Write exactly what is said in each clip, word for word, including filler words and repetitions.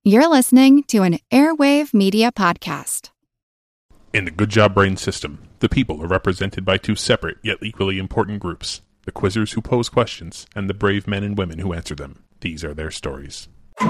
You're listening to an Airwave Media Podcast. In the Good Job Brain system, the people are represented by two separate yet equally important groups: the quizzers who pose questions and the brave men and women who answer them. These are their stories.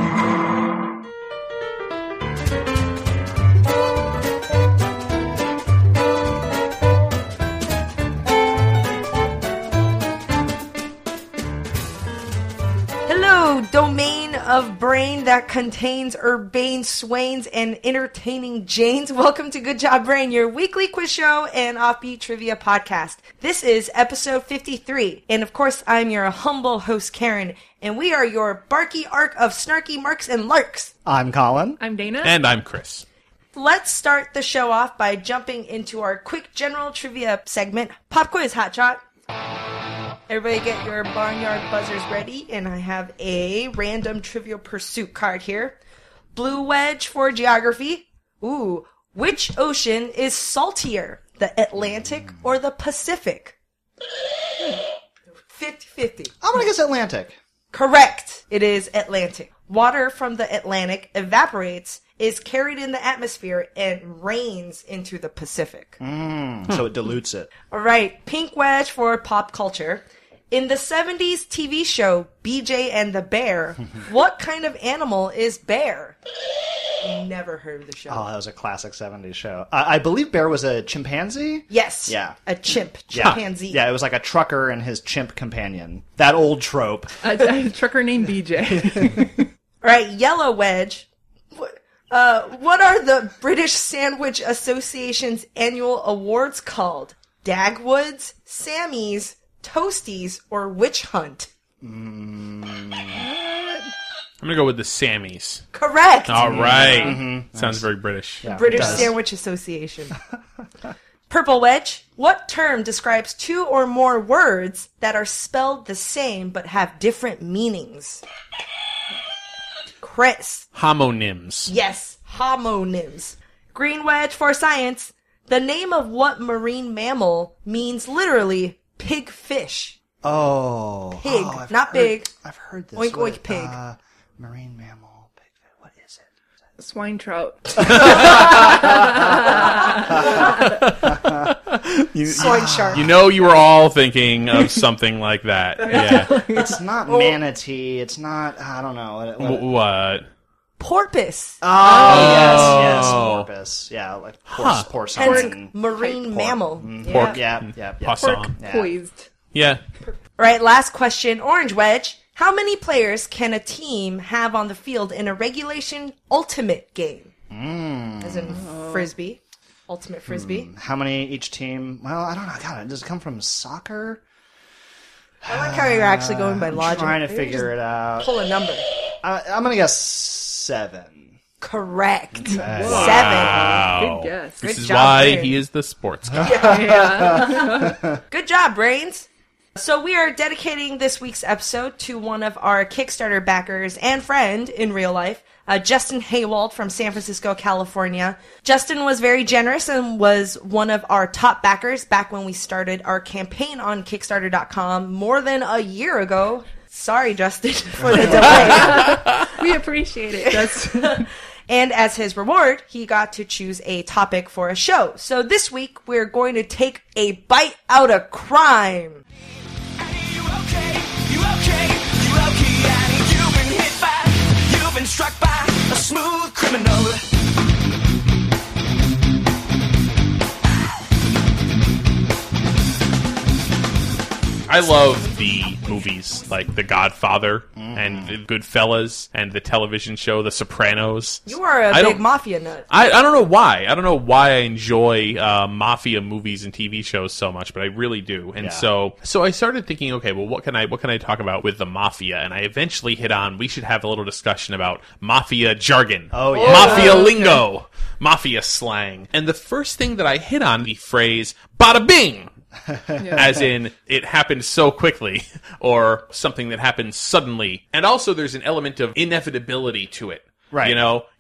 Hello, domain of brain that contains urbane swains and entertaining Janes. Welcome to Good Job Brain, your weekly quiz show and offbeat trivia podcast. This is episode fifty-three, and of course, I'm your humble host, Karen, and we are your barky arc of snarky marks and larks. I'm Colin. I'm Dana. And I'm Chris. Let's start the show off by jumping into our quick general trivia segment, Pop Quiz Hotshot. Everybody get your barnyard buzzers ready, and I have a random Trivial Pursuit card here. Blue wedge for geography. Ooh, which ocean is saltier, the Atlantic or the Pacific? fifty-fifty. I'm going to guess Atlantic. Correct. It is Atlantic. Water from the Atlantic evaporates, is carried in the atmosphere, and rains into the Pacific. Mm, so it dilutes it. All right, pink wedge for pop culture. In the seventies T V show B J and the Bear, what kind of animal is Bear? Never heard of the show. Oh, that was a classic seventies show. I, I believe Bear was a chimpanzee? Yes. Yeah. A chimp. Yeah. Chimpanzee. Yeah, it was like a trucker and his chimp companion. That old trope. A, a trucker named B J. All right, yellow wedge. What, uh, what are the British Sandwich Association's annual awards called? Dagwoods, Sammys, Toasties, or Witch Hunt? Mm. I'm going to go with the Sammys. Correct. All right. Mm-hmm. Sounds Nice. very British. Yeah, British it does. Sandwich Association. Purple wedge. What term describes two or more words that are spelled the same but have different meanings? Chris. Homonyms. Yes, homonyms. Green wedge for science. The name of what marine mammal means literally pig fish? Oh. Pig, oh, I've not heard- big. I've heard this. Oink, What- oink, pig. Uh, marine mammal. Pig. What is it? Swine trout. You, Swine shark. you know you were all thinking of something like that. Yeah. It's not manatee. It's not, I don't know. What, what- W- what? Porpoise. oh, yes, yes. Oh. Porpoise. Yeah, like Huh. porce, Hence porcine. marine Pork. mammal. Mm, Yeah. Pork. Yeah, yeah, yeah. Poisson. Yeah. Poised. Yeah. All right, last question. Orange wedge. How many players can a team have on the field in a regulation ultimate game? Mm. As in frisbee. Ultimate frisbee. How many each team? Well, I don't know. God, does it come from soccer? I like how you're actually going by I'm logic. trying to Maybe figure it out. just Pull a number. I, I'm gonna guess seven. Correct. Seven. Wow. Good guess. This Good is job, why Brain. he is the sports guy. Yeah. Good job, brains. So we are dedicating this week's episode to one of our Kickstarter backers and friend in real life, uh, Justin Haywald from San Francisco, California. Justin was very generous and was one of our top backers back when we started our campaign on Kickstarter dot com more than a year ago. Sorry, Justin, for the delay. We appreciate it. That's And as his reward, he got to choose a topic for a show. So this week, we're going to take a bite out of crime. You okay? You okay? You okay? And you've been hit by, you've been struck by a smooth criminal. I love the movies like The Godfather and The Goodfellas and the television show The Sopranos. You are a I big don't- mafia nut. I, I don't know why. I don't know why I enjoy uh, mafia movies and T V shows so much, but I really do. And Yeah. so, so I started thinking, okay, well, what can I what can I talk about with the mafia? And I eventually hit on we should have a little discussion about mafia jargon, Oh, yeah. mafia lingo, mafia slang. And the first thing that I hit on the phrase "bada bing." As in, it happened so quickly, or something that happened suddenly. And also, there's an element of inevitability to it. Right. You know,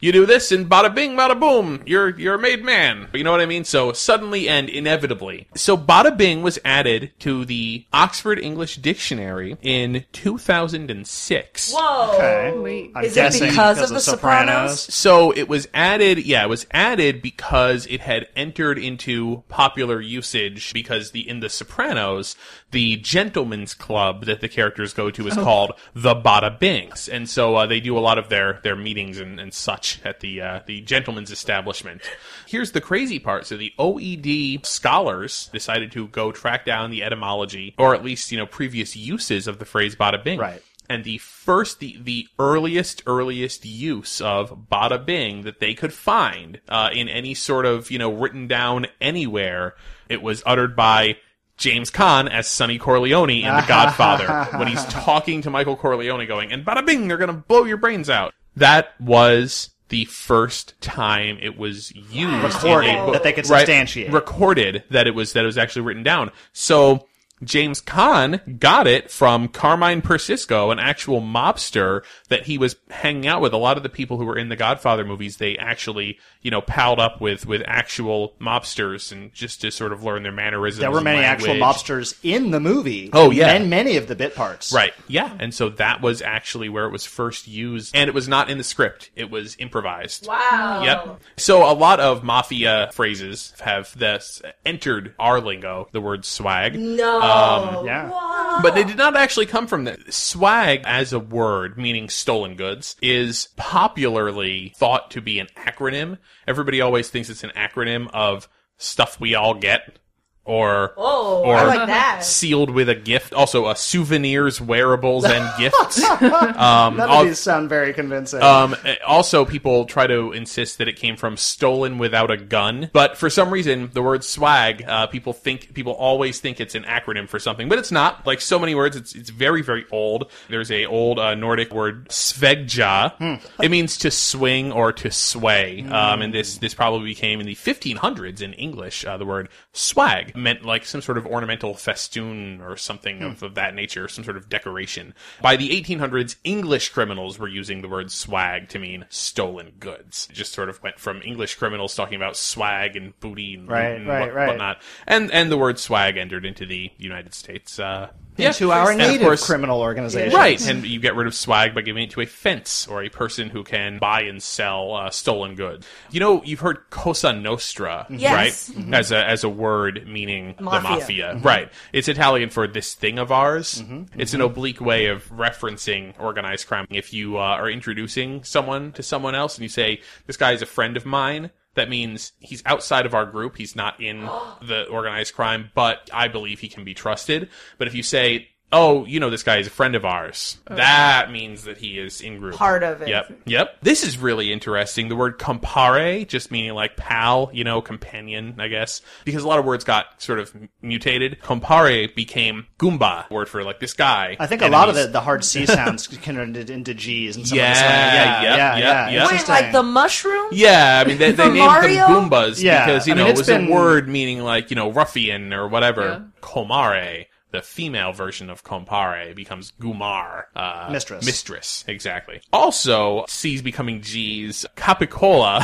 you do this and bada bing, bada boom, you're you're a made man. You know what I mean? So suddenly and inevitably. So bada bing was added to the Oxford English Dictionary in two thousand six. Whoa. Okay. Wait. I'm Is it guessing because of The Sopranos? So it was added, yeah, it was added because it had entered into popular usage because the in The Sopranos, the gentleman's club that the characters go to is Oh. called the Bada Bings. And so uh, they do a lot of their, their meetings and, and such at the uh, the gentleman's establishment. Here's the crazy part. So the O E D scholars decided to go track down the etymology, or at least, you know, previous uses of the phrase bada bing. Right. And the first, the, the earliest, earliest use of bada bing that they could find uh, in any sort of, you know, written down anywhere, it was uttered by James Caan as Sonny Corleone in The Godfather, when he's talking to Michael Corleone going, and bada bing, they're gonna blow your brains out. That was the first time it was used. Recorded, in a book. that they could Right, substantiate. recorded that it was, that it was actually written down. So, James Caan got it from Carmine Persisco, an actual mobster that he was hanging out with. A lot of the people who were in the Godfather movies, they actually, you know, palled up with, with actual mobsters and just to sort of learn their mannerisms. There were and many language. actual mobsters in the movie. Oh, yeah. And many of the bit parts. Right. Yeah. And so that was actually where it was first used. And it was not in the script. It was improvised. Wow. Yep. So a lot of mafia phrases have this entered our lingo, the word swag. No. Um, Yeah. But they did not actually come from that. Swag as a word, meaning stolen goods, is popularly thought to be an acronym. Everybody always thinks it's an acronym of stuff we all get. Or, Oh, or I like that. sealed with a gift. Also, uh, souvenirs, wearables, and gifts. Um, None al- of these sound very convincing. um, also, people try to insist that it came from stolen without a gun. But for some reason, the word swag, uh, people think, people always think it's an acronym for something, but it's not. Like so many words, it's, it's very, very old. There's a old, uh, Nordic word, svegja. Hmm. It means to swing or to sway. Um, and this, this probably became in the fifteen hundreds in English, uh, the word swag meant like some sort of ornamental festoon or something Hmm. of, of that nature, some sort of decoration. By the eighteen hundreds, English criminals were using the word swag to mean stolen goods. It just sort of went from English criminals talking about swag and booty and, Right, and right, what, right. whatnot. And, and the word swag entered into the United States. Uh, Into yeah. our And of native course- criminal organizations. Right, and you get rid of swag by giving it to a fence or a person who can buy and sell uh, stolen goods. You know, you've heard Cosa Nostra, Yes. right? As a as a word meaning Mafia. the mafia, right? It's Italian for this thing of ours. It's an oblique way of referencing organized crime. If you uh, are introducing someone to someone else and you say, "This guy is a friend of mine," that means he's outside of our group. He's not in the organized crime, but I believe he can be trusted. But if you say, "Oh, you know, this guy is a friend of ours," that means that he is in group. Part of it. Yep. Yep. This is really interesting. The word compare, just meaning like pal, you know, companion, I guess. Because a lot of words got sort of mutated. Compare became Goomba, word for like this guy. I think a lot of Enemies. the, the hard C sounds converted into G's and some Yeah, of this way. Yeah, yeah, yeah, yeah, yeah. yeah. Wait, Interesting. like the mushroom? Yeah, I mean, they, they From named Mario? them Goombas Yeah, because, you I know, mean, it it's was been- a word meaning like, you know, ruffian or whatever. Yeah. Comare, the female version of compare, becomes gumar. Uh, Mistress. Mistress, exactly. Also, C's becoming G's. Capicola.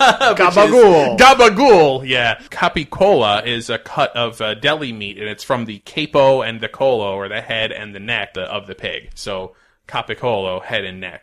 Gabagool. Gabagool, yeah. Capicola is a cut of uh, deli meat, and it's from the capo and the colo, or the head and the neck the, of the pig. So, capicolo, head and neck.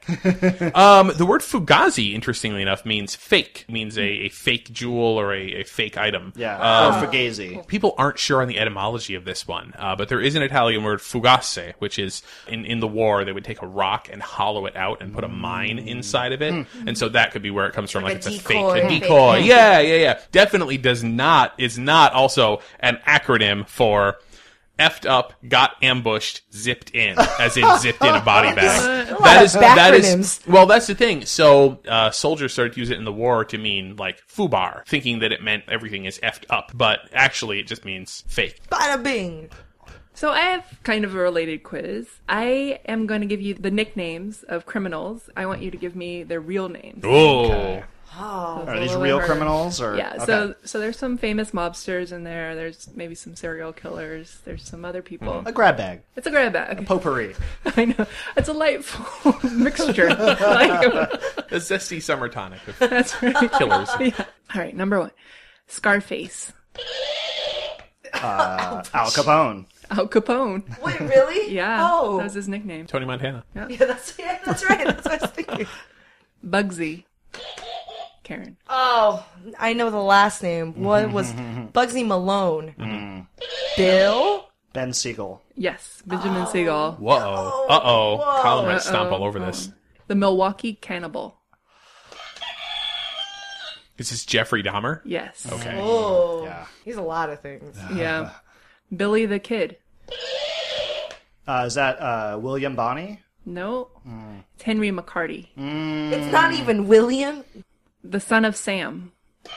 um, the word fugazi, interestingly enough, means fake. It means a, a fake jewel or a, a fake item. Yeah, Um, or fugazi. People aren't sure on the etymology of this one, uh, but there is an Italian word fugace, which is in, in the war they would take a rock and hollow it out and put a mine inside of it, and so that could be where it comes from. Like Like, a it's decoy. a fake, a Fake. decoy. Yeah, yeah, yeah. Definitely does not is not also an acronym for effed up, got ambushed, zipped in, as in zipped in a body bag. lot That of is that is backronyms. well. That's the thing. So uh, soldiers started to use it in the war to mean like fubar, thinking that it meant everything is effed up, but actually it just means fake. Bada bing. So I have kind of a related quiz. I am going to give you the nicknames of criminals. I want you to give me their real names. Oh, Oh. Are these real criminals? Or Yeah, okay. so so there's some famous mobsters in there. There's maybe some serial killers. There's some other people. a grab bag, It's a grab bag. potpourri. I know. It's a lightful mixture. Like, A zesty summer tonic of that's right. killers. Yeah. All right, number one. Scarface. Uh, Al Capone. Al Capone. Wait, really? Yeah. Oh. That was his nickname. Tony Montana. Yeah, that's, yeah, that's right. That's what I was thinking. Bugsy. Karen. Oh, I know the last name. What was Bugsy Malone? Bill? Ben Siegel. Yes, Benjamin Siegel. Whoa. Uh oh. Whoa. Colin might stomp Uh-oh. all over this. The Milwaukee Cannibal. Is this Jeffrey Dahmer? Yes. Okay. Oh, Yeah. he's a lot of things. Yeah. Billy the Kid. Uh, is that uh, William Bonney? No. It's Henry McCarty. It's not even William. The son of Sam.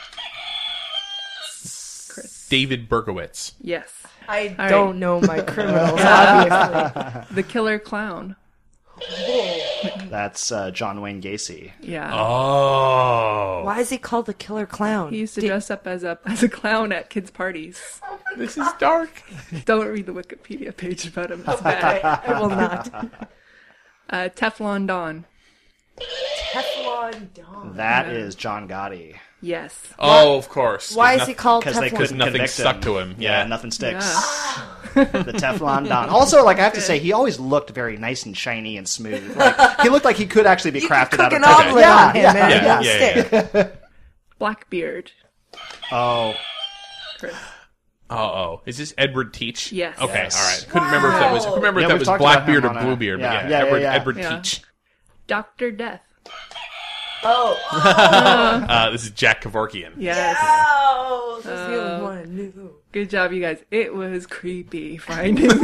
Chris. David Berkowitz. Yes. I All don't right. know my criminals, obviously. The Killer Clown. That's uh, John Wayne Gacy. Yeah. Oh. Why is he called the Killer Clown? He used to Did- dress up as a as a clown at kids' parties. This is dark. Don't read the Wikipedia page about him. It's bad. I, I will not. Uh, Teflon Don. Teflon Don. That is John Gotti. Yes. Oh, of course. Why is Noth- he called Because they Teflon? couldn't nothing convict stuck him. to him. Yeah, Yeah. nothing sticks. Yeah. The Teflon Don. Also, like I have to say, he always looked very nice and shiny and smooth. Like, he looked like he could actually be You crafted could out cook of an Teflon. omelet Yeah, on him, yeah. man. Yeah, It'll yeah, stick. yeah. Blackbeard. Oh, Chris. Uh oh. Is this Edward Teach? Yes. Okay, Yes. all right. Couldn't remember if that was. Couldn't remember Yeah, if that we've was talked about Blackbeard him or on a- Bluebeard. yeah, but yeah, yeah, Edward, yeah, yeah. Edward Yeah. Teach. Doctor Death. Oh. Uh, this is Jack Kevorkian. Yes. Oh, that's the only one I knew. Good job, you guys. It was creepy finding these.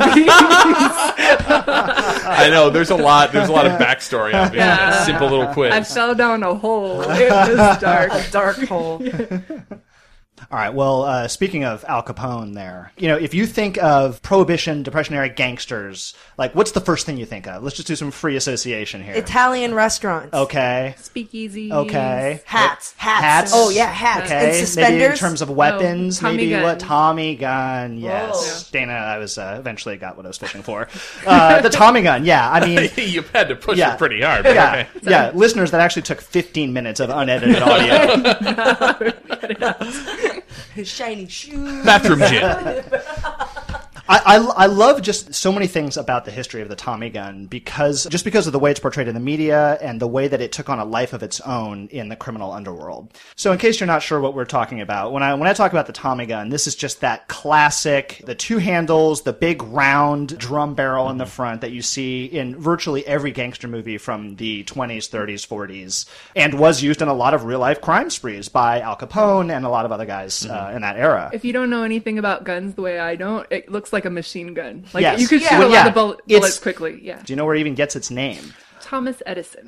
I know. There's a lot. There's a lot of backstory. Obviously, Yeah. a simple little quiz. I fell down a hole. It was dark. Dark hole. all right. Well, uh, speaking of Al Capone there, you know, if you think of Prohibition, Depression-era gangsters, like, what's the first thing you think of? Let's just do some free association here. Italian restaurants. Okay. Speakeasies. Okay. Hats. Hats. Hats. Oh, yeah, hats. Okay. And suspenders. Maybe in terms of weapons, Tommy maybe gun. what Tommy gun. Yes. Whoa. Dana, I was uh, eventually got what I was fishing for. Uh, the Tommy gun. Yeah. I mean, you had to push Yeah. it pretty hard. But yeah, okay. yeah. Listeners, that actually took fifteen minutes of unedited audio. His shiny shoes. Bathroom gin. I, I, I love just so many things about the history of the Tommy gun because just because of the way it's portrayed in the media and the way that it took on a life of its own in the criminal underworld. So in case you're not sure what we're talking about, when I when I talk about the Tommy gun, this is just that classic, the two handles, the big round drum barrel in the front that you see in virtually every gangster movie from the twenties, thirties, forties, and was used in a lot of real life crime sprees by Al Capone and a lot of other guys uh, in that era. If you don't know anything about guns the way I don't, it looks like a machine gun. Like Yes. you could Yeah. shoot Well, a yeah. lot of bull- It's- bullets quickly. Yeah. Do you know where it even gets its name? Thomas Edison.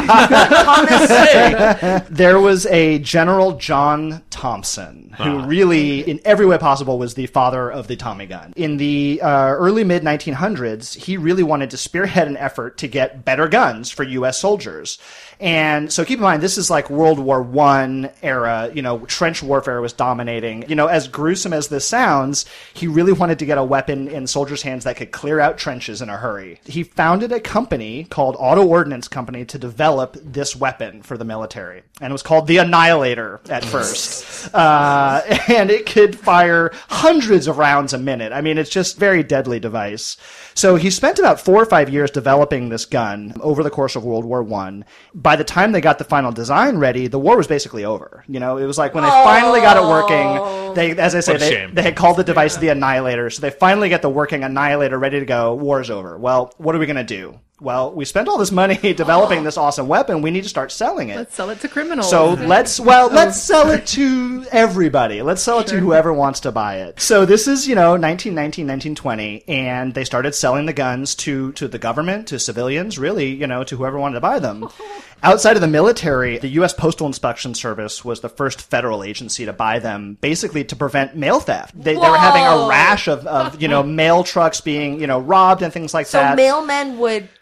There was a General John Thompson who really, in every way possible, was the father of the Tommy gun. In the uh, early mid nineteen hundreds, he really wanted to spearhead an effort to get better guns for U S soldiers. And so keep in mind, this is like World War One era, you know, trench warfare was dominating. You know, as gruesome as this sounds, he really wanted to get a weapon in soldiers' hands that could clear out trenches in a hurry. He founded a company called Auto Ordnance Company to develop this weapon for the military. And it was called the Annihilator at first. Uh, and it could fire hundreds of rounds a minute. I mean, it's just a very deadly device. So he spent about four or five years developing this gun over the course of World War One. By the time they got the final design ready, the war was basically over. You know, it was like when they finally got it working, they, as I say, What a they, shame. they had called the device the Annihilator. So they finally get the working Annihilator ready to go. War's over. Well, what are we going to do? Well, we spent all this money developing this awesome weapon. We need to start selling it. Let's sell it to criminals. So let's, well, let's sell it to everybody. Let's sell it to whoever wants to buy it. So this is, you know, nineteen nineteen, nineteen twenty, and they started selling the guns to, to the government, to civilians, really, you know, to whoever wanted to buy them. Outside of the military, the U S Postal Inspection Service was the first federal agency to buy them, basically to prevent mail theft. They, they were having a Whoa. rash of, of, you know, mail trucks being, you know, robbed and things like So that. mailmen would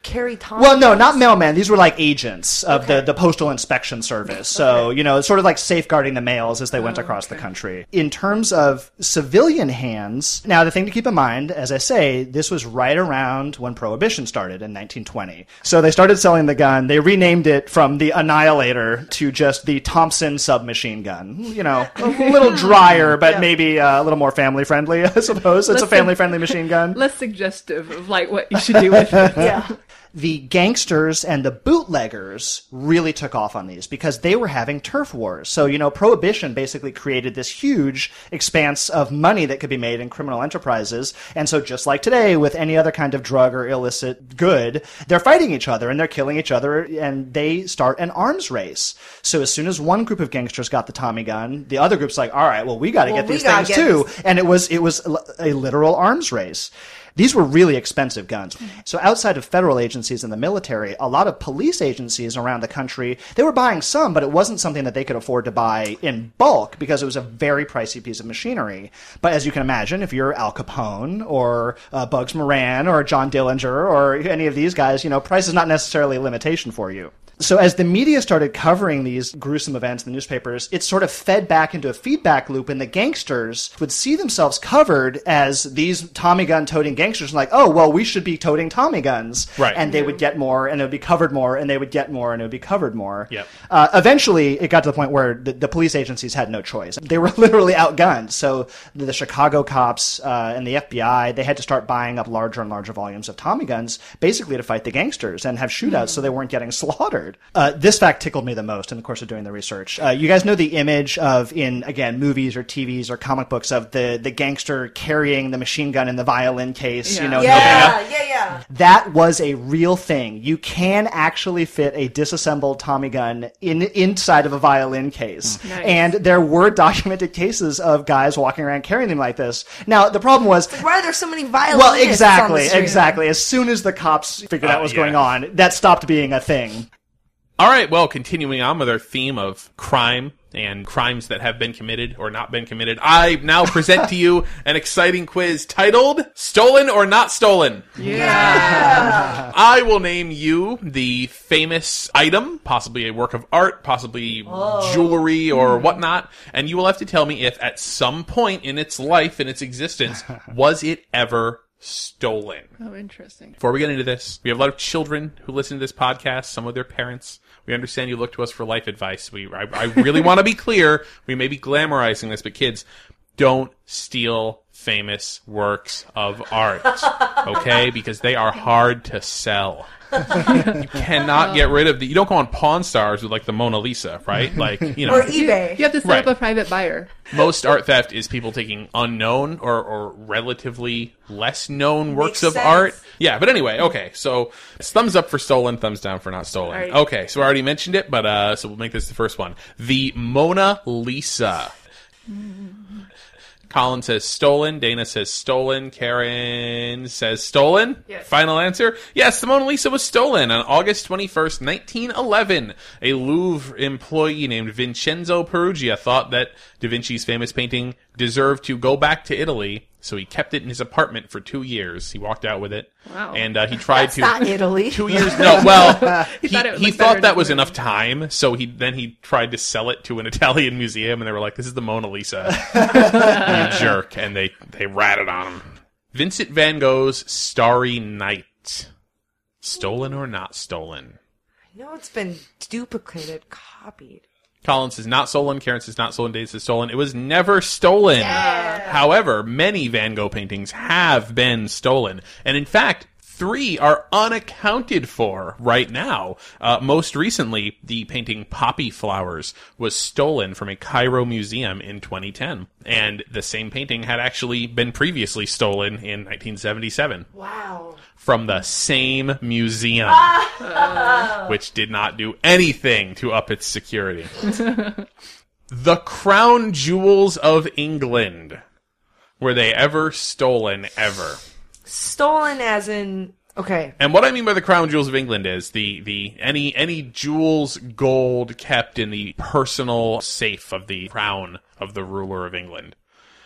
carry Tommy Well, no, guns? not mailmen. These were like agents of Okay. the, the Postal Inspection Service. So, Okay. you know, it's sort of like safeguarding the mails as they went Oh, across the okay. country. In terms of civilian hands, now the thing to keep in mind, as I say, this was right around when Prohibition started in nineteen twenty. So they started selling the gun. They renamed it from the Annihilator to just the Thompson submachine gun. You know, a little drier, but Yeah. maybe uh, a little more family friendly, I suppose. It's a Listen- family friendly machine gun. Less suggestive of like what you should do with it. Yeah. The gangsters and the bootleggers really took off on these because they were having turf wars. So, you know, Prohibition basically created this huge expanse of money that could be made in criminal enterprises. And so just like today with any other kind of drug or illicit good, they're fighting each other and they're killing each other and they start an arms race. So as soon as one group of gangsters got the Tommy gun, the other group's like, all right, well, we got to Well, get we these gotta things get too. this. And it was, it was a literal arms race. These were really expensive guns. So outside of federal agencies and the military, a lot of police agencies around the country, they were buying some, but it wasn't something that they could afford to buy in bulk because it was a very pricey piece of machinery. But as you can imagine, if you're Al Capone or uh, Bugs Moran or John Dillinger or any of these guys, you know, price is not necessarily a limitation for you. So as the media started covering these gruesome events in the newspapers, it sort of fed back into a feedback loop, and the gangsters would see themselves covered as these Tommy gun toting gangsters, and like, oh, well, we should be toting Tommy guns. Right. And they would get more, and it would be covered more, and they would get more, and it would be covered more. Yep. Uh, eventually, it got to the point where the, the police agencies had no choice. They were literally outgunned. So the, the Chicago cops uh, and the F B I, they had to start buying up larger and larger volumes of Tommy guns, basically to fight the gangsters and have shootouts so they weren't getting slaughtered. Uh, this fact tickled me the most in the course of doing the research. Uh, you guys know the image of, in, again, movies or T Vs or comic books of the, the gangster carrying the machine gun in the violin case, Yeah. you know, Yeah, yeah, yeah. that was a real thing. You can actually fit a disassembled Tommy gun in inside of a violin case. Nice. And there were documented cases of guys walking around carrying them like this. Now, the problem was... Why are there so many violinists Well, on the exactly, street? exactly. As soon as the cops figured out Uh, what was yeah. going on, that stopped being a thing. All right, well, continuing on with our theme of crime and crimes that have been committed or not been committed, I now present to you an exciting quiz titled Stolen or Not Stolen. Yeah. I will name you the famous item, possibly a work of art, possibly jewelry or whatnot, and you will have to tell me if at some point in its life, in its existence, was it ever stolen. Oh, interesting. Before we get into this, we have a lot of children who listen to this podcast, some of their parents. We understand you look to us for life advice. We, I, I really want to be clear. We may be glamorizing this, but kids, don't steal famous works of art, okay? Because they are hard to sell. You cannot get rid of the... You don't go on Pawn Stars with, like, the Mona Lisa, right? Like, you know... Or eBay. You have to set Right. up a private buyer. Most art theft is people taking unknown or, or relatively less known works Makes of sense. art. Yeah, but anyway, okay. So it's thumbs up for stolen, thumbs down for not stolen. All right. Okay, so I already mentioned it, but uh, so we'll make this the first one. The Mona Lisa. Colin says stolen. Dana says stolen. Karen says stolen. Yes. Final answer. Yes, the Mona Lisa was stolen on August twenty-first, nineteen eleven. A Louvre employee named Vincenzo Perugia thought that Da Vinci's famous painting deserved to go back to Italy, so he kept it in his apartment for two years. He walked out with it. Wow. And uh, he tried That's to... not Italy. Two years? No, well, he, thought he, it he looked thought better that than was the enough time, so he then he tried to sell it to an Italian museum, and they were like, "This is the Mona Lisa, you jerk," and they they ratted on him. Vincent Van Gogh's Starry Night, stolen or not stolen? I know it's been duplicated, copied. Colin says not stolen. Karen says not stolen. Dave says stolen. It was never stolen. However, many Van Gogh paintings have been stolen. And in fact, three are unaccounted for right now. Uh, most recently, the painting Poppy Flowers was stolen from a Cairo museum in twenty ten. And the same painting had actually been previously stolen in nineteen seventy-seven. Wow. From the same museum, which did not do anything to up its security. The crown jewels of England. Were they ever stolen, ever? Stolen as in... Okay. And what I mean by the crown jewels of England is the, the any any jewels, gold kept in the personal safe of the crown of the ruler of England.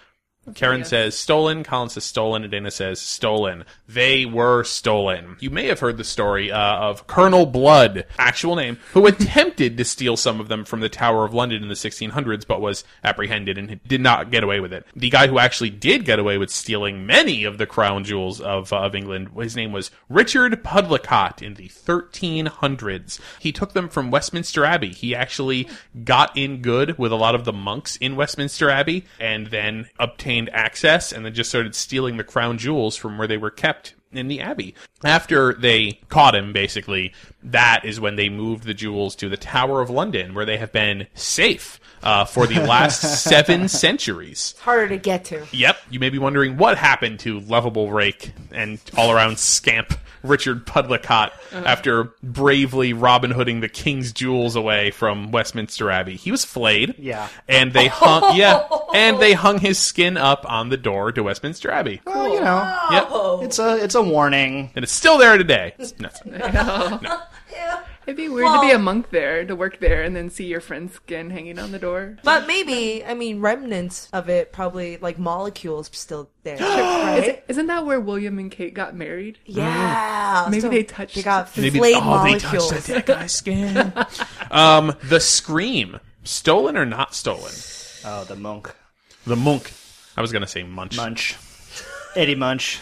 Karen Yes. says stolen, Colin says stolen, and Dana says stolen. They were stolen. You may have heard the story uh, of Colonel Blood, actual name, who attempted to steal some of them from the Tower of London in the sixteen hundreds, but was apprehended and did not get away with it. The guy who actually did get away with stealing many of the crown jewels of, uh, of England, his name was Richard Pudlicott in the thirteen hundreds. He took them from Westminster Abbey. He actually got in good with a lot of the monks in Westminster Abbey, and then obtained access and then just started stealing the crown jewels from where they were kept in the abbey. After they caught him, basically, that is when they moved the jewels to the Tower of London, where they have been safe uh, for the last seven centuries. It's harder to get to. Yep, you may be wondering what happened to lovable rake and all-around scamp Richard Pudlicott after bravely Robin Hooding the king's jewels away from Westminster Abbey. He was flayed. Yeah. And they hung yeah, and they hung his skin up on the door to Westminster Abbey. Well, you know, Yep. it's a it's a warning. And it's still there today. No. No. It'd be weird to be a monk there, to work there, and then see your friend's skin hanging on the door. But maybe, I mean, remnants of it, probably like molecules still there, right? Isn't that where William and Kate got married? Yeah. Maybe So they touched- They got Maybe flayed oh, they molecules. touched that guy's skin. um, the Scream, stolen or not stolen? Oh, the monk. The Monk. I was gonna say Munch. Munch. Eddie Munch.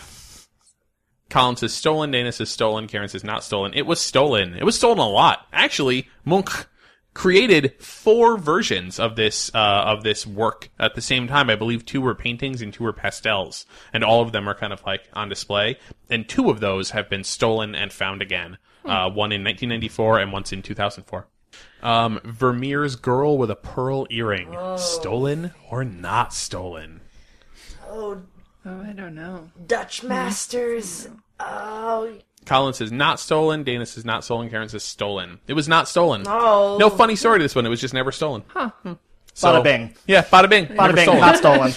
Colin says stolen, Dana says stolen, Karen says not stolen. It was stolen. It was stolen a lot. Actually, Munch created four versions of this uh, of this work at the same time. I believe two were paintings and two were pastels, and all of them are kind of like on display. And two of those have been stolen and found again. Uh, one in nineteen ninety-four and once in two thousand four. Um, Vermeer's Girl with a Pearl Earring, stolen or not stolen? Oh, Oh, I don't know. Dutch masters. Oh, Colin says not stolen. Dana says not stolen. Karen says stolen. It was not stolen. Oh. No funny story to this one. It was just never stolen. Huh. Hmm. So, Bada bing. Yeah, bada bing. Bada Never bing, stolen. not stolen.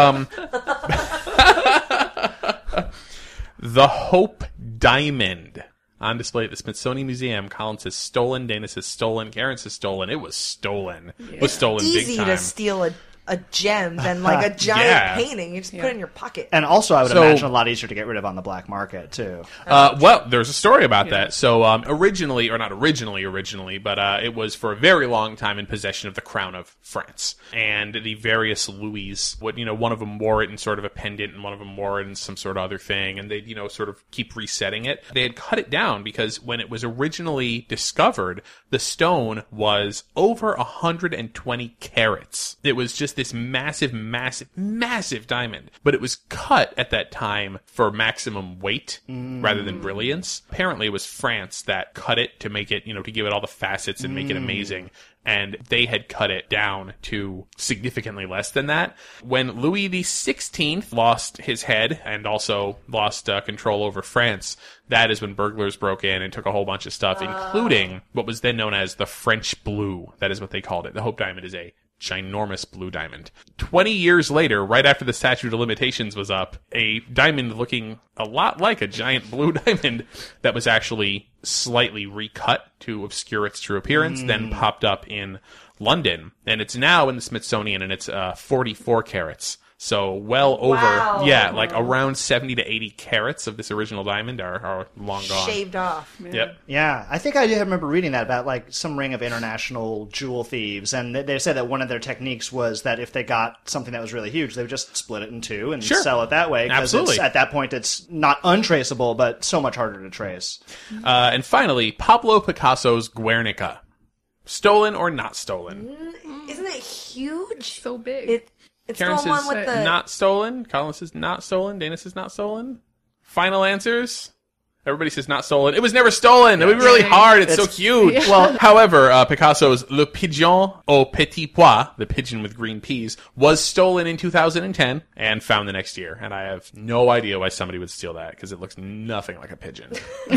The Hope Diamond on display at the Smithsonian Museum. Colin says stolen. Dana says stolen. Karen says stolen. It was stolen. It was stolen easy big time. to steal a, a gem than like a giant Yeah. painting. You just put it in your pocket. And also, I would So- imagine a lot easier to get rid of on the black market, too. Uh, well, there's a story about that. So, um, originally, or not originally, originally, but uh, it was for a very long time in possession of the crown of France. And the various Louis, what you know, one of them wore it in sort of a pendant, and one of them wore it in some sort of other thing, and they'd, you know, sort of keep resetting it. They had cut it down because when it was originally discovered, the stone was over one hundred twenty carats. It was just this massive, massive, massive diamond. But it was cut at that time for maximum weight rather than brilliance. Apparently it was France that cut it to make it, you know, to give it all the facets and make it amazing. And they had cut it down to significantly less than that. When Louis the sixteenth lost his head and also lost uh, control over France, that is when burglars broke in and took a whole bunch of stuff, including what was then known as the French Blue. That is what they called it. The Hope Diamond is a ginormous blue diamond. Twenty years later, right after the statute of limitations was up, a diamond looking a lot like a giant blue diamond that was actually slightly recut to obscure its true appearance, mm. then popped up in London. And it's now in the Smithsonian, and it's uh, forty-four carats. So well over, Wow. yeah, like around seventy to eighty carats of this original diamond are, are long gone. Shaved off. Yep. Yeah, I think I did remember reading that about like some ring of international jewel thieves, and they- they said that one of their techniques was that if they got something that was really huge, they would just split it in two and Sure. sell it that way. 'cause Absolutely. it's, at that point, it's not untraceable, but so much harder to trace. Uh, and finally, Pablo Picasso's Guernica. Stolen or not stolen? Isn't it huge? So big. It, it's Karen the one says with the... not stolen. Colin says not stolen. Dana says not stolen. Final answers. Everybody says not stolen. It was never stolen. It would be really hard. It's, so It's- huge. Well, however, uh, Picasso's Le Pigeon au Petit Pois, the pigeon with green peas, was stolen in two thousand ten and found the next year. And I have no idea why somebody would steal that because it looks nothing like a pigeon.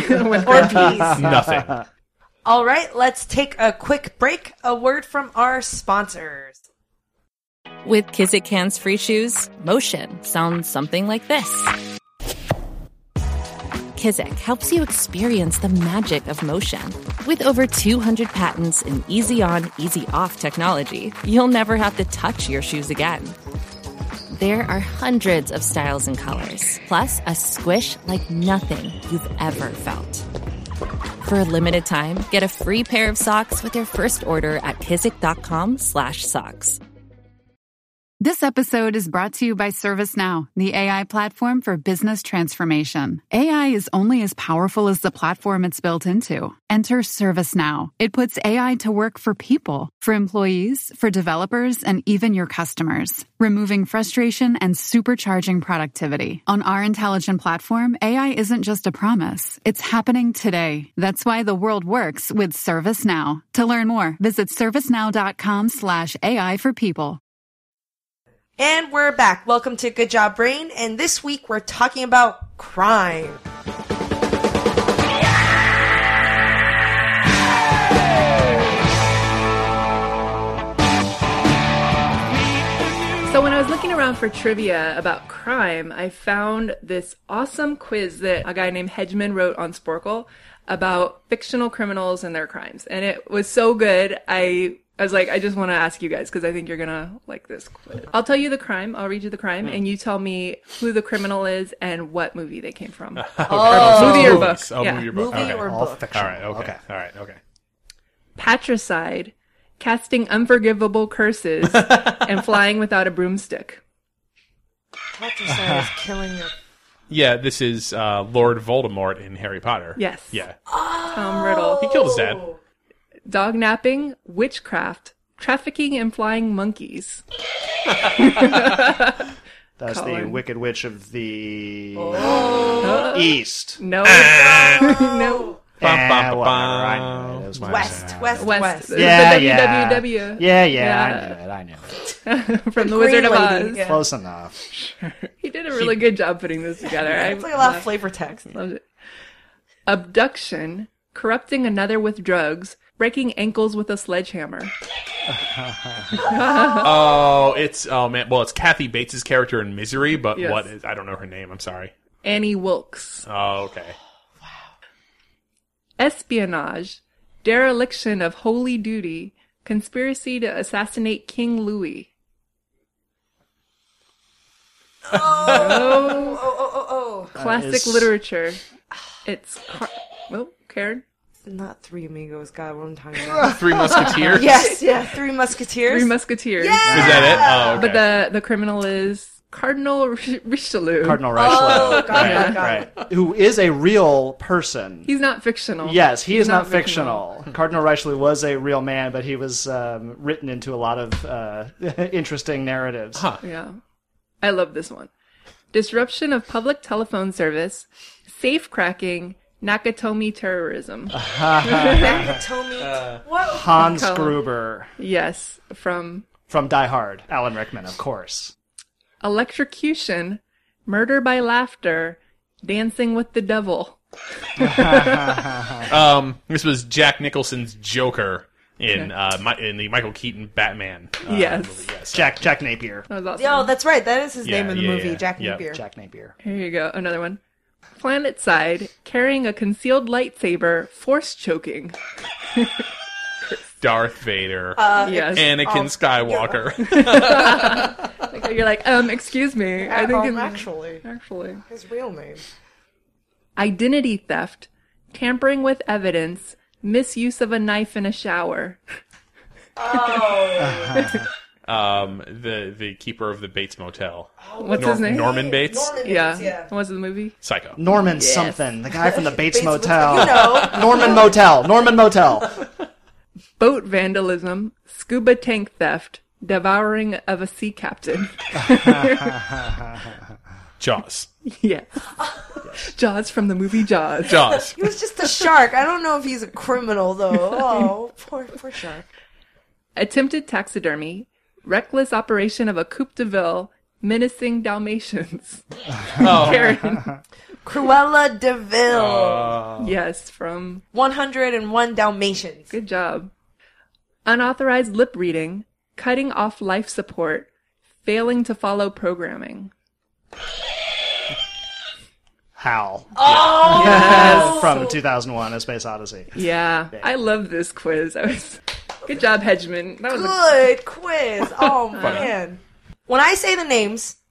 or peas. Nothing. All right, let's take a quick break. A word from our sponsors. With Kizik Hands Free Shoes, motion sounds something like this. Kizik helps you experience the magic of motion. With over two hundred patents and easy on, easy off technology, you'll never have to touch your shoes again. There are hundreds of styles and colors, plus a squish like nothing you've ever felt. For a limited time, get a free pair of socks with your first order at kizik.com slash socks. This episode is brought to you by ServiceNow, the A I platform for business transformation. A I is only as powerful as the platform it's built into. Enter ServiceNow. It puts A I to work for people, for employees, for developers, and even your customers, removing frustration and supercharging productivity. On our intelligent platform, A I isn't just a promise. It's happening today. That's why the world works with ServiceNow. To learn more, visit servicenow.com slash AI for people. And we're back. Welcome to Good Job Brain. And this week we're talking about crime. So when I was looking around for trivia about crime, I found this awesome quiz that a guy named Hedgeman wrote on Sporkle about fictional criminals and their crimes. And it was so good, I... I was like, I just want to ask you guys because I think you're going to like this quiz. I'll tell you the crime. I'll read you the crime, mm. and you tell me who the criminal is and what movie they came from. okay. Oh, movie or book. Oh, yeah. movie or book. Movie okay. or All book. fiction. All right, okay. okay. All right, okay. Patricide, casting unforgivable curses, and flying without a broomstick. Patricide is killing your... Yeah, this is uh, Lord Voldemort in Harry Potter. Yes. Yeah. Tom Riddle. He killed his dad. Dog napping, witchcraft, trafficking and flying monkeys. That's the Colin. Wicked Witch of the Oh. East. No. no. Bum, Eh, bum, whatever, bum. I knew it. It was my West, bad. West, West. West. The Yeah, W yeah. W W. Yeah, yeah, Yeah. I knew it. I knew it. From the Green Wizard of Lady, Oz. yeah. Close enough. He did a really good job putting this together. I It's like a lot of flavor text. loved it. Abduction, corrupting another with drugs, breaking ankles with a sledgehammer. Oh, it's oh man. Well, it's Kathy Bates' character in Misery, but Yes. what is? I don't know her name. I'm sorry. Annie Wilkes. Oh, okay. Espionage, dereliction of holy duty, conspiracy to assassinate King Louis. Oh, oh, oh, oh, Classic is- literature. It's Car- oh, Karen. oh. Not Three Amigos. God, what I'm talking about. Three Musketeers. Yes, yeah. Three Musketeers. Three Musketeers. Is that it? Oh, okay. But the the criminal is Cardinal Rich- Richelieu. Cardinal Richelieu. Oh, got it, right, got it. right. Who is a real person. He's not fictional. Yes, he He's is not, fictional. Cardinal Richelieu was a real man, but he was um, written into a lot of uh, interesting narratives. Huh. Yeah. I love this one. Disruption of public telephone service, safe cracking, Nakatomi terrorism. Nakatomi. What? Hans Colin. Gruber Yes, from from Die Hard. Alan Rickman, of course. electrocution, murder by laughter, dancing with the devil. Um, this was Jack Nicholson's Joker in uh Mi- in the Michael Keaton Batman. Uh, Yes. movie, yes. Jack Jack Napier. That was awesome. Oh, that's right. That is his Yeah, name in the yeah, movie, yeah. Jack Yeah. Napier. Jack Napier. Here you go. Another one. Planet side, carrying a concealed lightsaber, force choking. Darth Vader. yes. Anakin oh, Skywalker. Like, you're like, um, excuse me. I think Um, it's actually, actually. his real name. Identity theft, tampering with evidence, misuse of a knife in a shower. um, the the keeper of the Bates Motel. What's Nor- his name? Norman Bates. Norman Bates, Yeah. yeah. What's the movie? Psycho. Norman something. The guy from the Bates, Bates Motel. Motel, you know. Norman Motel. Norman Motel. Boat vandalism, scuba tank theft, devouring of a sea captain. Jaws. yes. Jaws from the movie Jaws. Jaws. He was just a shark. I don't know if he's a criminal, though. Oh, poor, poor shark. Attempted taxidermy, reckless operation of a coupe de ville, menacing Dalmatians. Oh. Karen. Cruella de Vil. Uh, Yes, from one hundred one Dalmatians. Good job. Unauthorized lip reading, cutting off life support, failing to follow programming. Hal. Oh! Yes. From two thousand one, A Space Odyssey. Yeah, I love this quiz. I was good job, Hedgeman. That was a... Good quiz. Oh, man. When I say the names,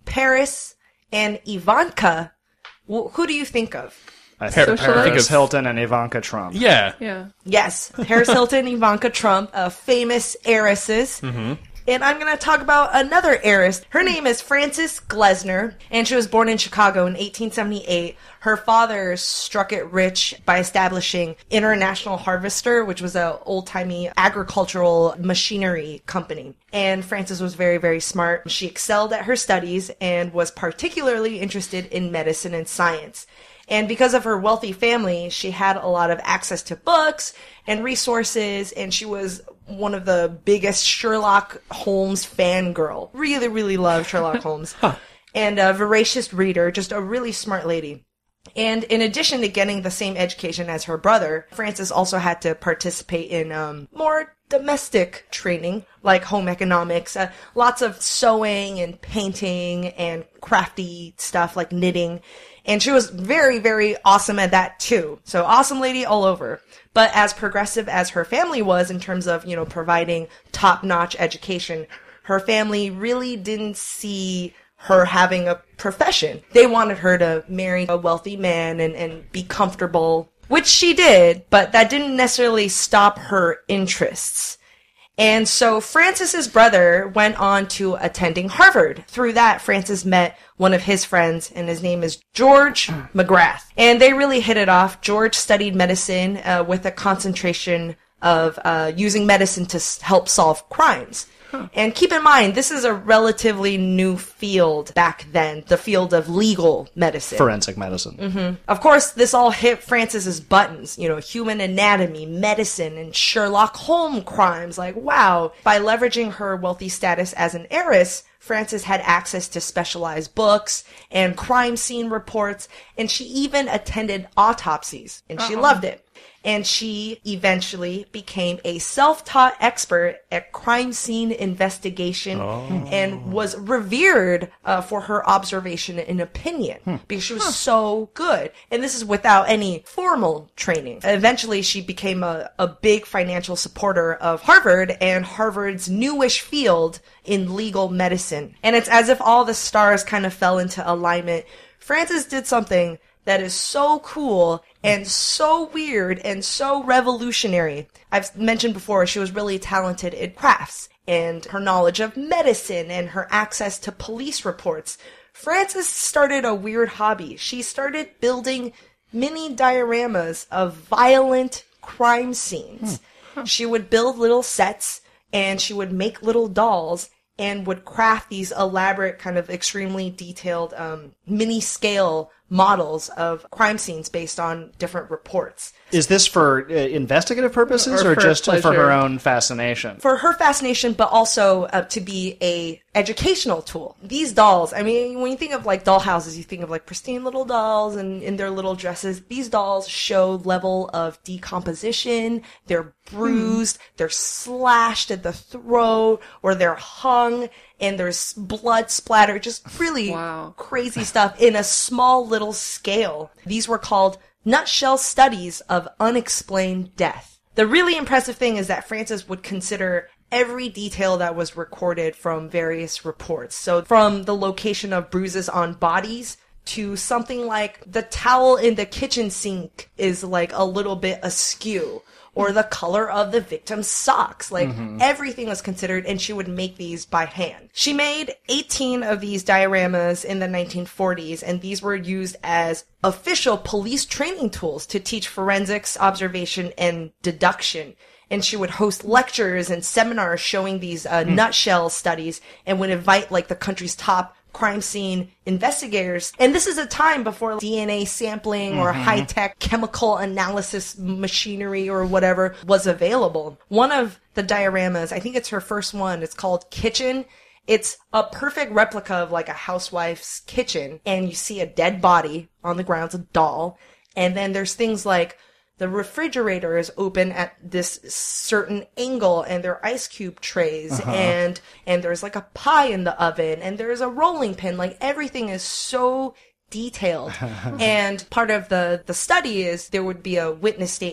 Paris and Ivanka, wh- who do you think of? I think Socialite? Paris Think of- Hilton and Ivanka Trump. Yeah. Yeah. Yes, Paris Hilton, Ivanka Trump, uh, famous heiresses. Mm-hmm. And I'm going to talk about another heiress. Her name is Frances Glessner, and she was born in Chicago in eighteen seventy-eight. Her father struck it rich by establishing International Harvester, which was an old-timey agricultural machinery company. And Frances was very, very smart. She excelled at her studies and was particularly interested in medicine and science. And because of her wealthy family, she had a lot of access to books and resources, and she was one of the biggest Sherlock Holmes fangirl. Really, really loved Sherlock Holmes. And a voracious reader, just a really smart lady. And in addition to getting the same education as her brother, Frances also had to participate in um, more domestic training, like home economics, uh, lots of sewing and painting and crafty stuff like knitting. And she was very, very awesome at that too. So awesome lady all over. But as progressive as her family was in terms of, you know, providing top-notch education, her family really didn't see her having a profession. They wanted her to marry a wealthy man and, and be comfortable, which she did, but that didn't necessarily stop her interests. And so Frances's brother went on to attending Harvard. Through that, Frances met one of his friends, and his name is George McGrath. And they really hit it off. George studied medicine uh, with a concentration of uh, using medicine to s- help solve crimes. Huh. And keep in mind, this is a relatively new field back then, the field of legal medicine. Forensic medicine. Mm-hmm. Of course, this all hit Frances's buttons, you know, human anatomy, medicine, and Sherlock Holmes crimes. Like, wow. By leveraging her wealthy status as an heiress, Frances had access to specialized books and crime scene reports, and she even attended autopsies, and she Uh-oh. loved it. And she eventually became a self-taught expert at crime scene investigation and was revered uh, for her observation and opinion because she was so good. And this is without any formal training. Eventually, she became a, a big financial supporter of Harvard and Harvard's newish field in legal medicine. And it's as if all the stars kind of fell into alignment. Frances did something that is so cool and so weird and so revolutionary. I've mentioned before, she was really talented in crafts and her knowledge of medicine and her access to police reports. Frances started a weird hobby. She started building mini dioramas of violent crime scenes. Hmm. She would build little sets and she would make little dolls and would craft these elaborate, kind of extremely detailed um, mini-scale models of crime scenes based on different reports. Is this for uh, investigative purposes or, Or or for just for pleasure? her own fascination? For her fascination, but also uh, to be a educational tool. These dolls, I mean, when you think of like doll houses, you think of like pristine little dolls and in their little dresses. These dolls show level of decomposition. They're bruised, hmm. they're slashed at the throat, or they're hung, and there's blood splatter. Just really Wow. crazy stuff in a small little scale. These were called nutshell studies of unexplained death. The really impressive thing is that Frances would consider every detail that was recorded from various reports. So from the location of bruises on bodies to something like the towel in the kitchen sink is like a little bit askew, or the color of the victim's socks. Like, mm-hmm. everything was considered, and she would make these by hand. She made eighteen of these dioramas in the nineteen forties, and these were used as official police training tools to teach forensics, observation, and deduction. And she would host lectures and seminars showing these uh, mm. nutshell studies, and would invite, like, the country's top crime scene investigators. And this is a time before D N A sampling mm-hmm. or high-tech chemical analysis machinery or whatever was available. One of the dioramas, I think it's her first one, it's called Kitchen. It's a perfect replica of like a housewife's kitchen, and you see a dead body on the ground, it's a doll. And then there's things like the refrigerator is open at this certain angle, and there are ice cube trays, uh-huh. and and there's like a pie in the oven, and there's a rolling pin. Like, everything is so detailed. And part of the, the study is there would be a witness statement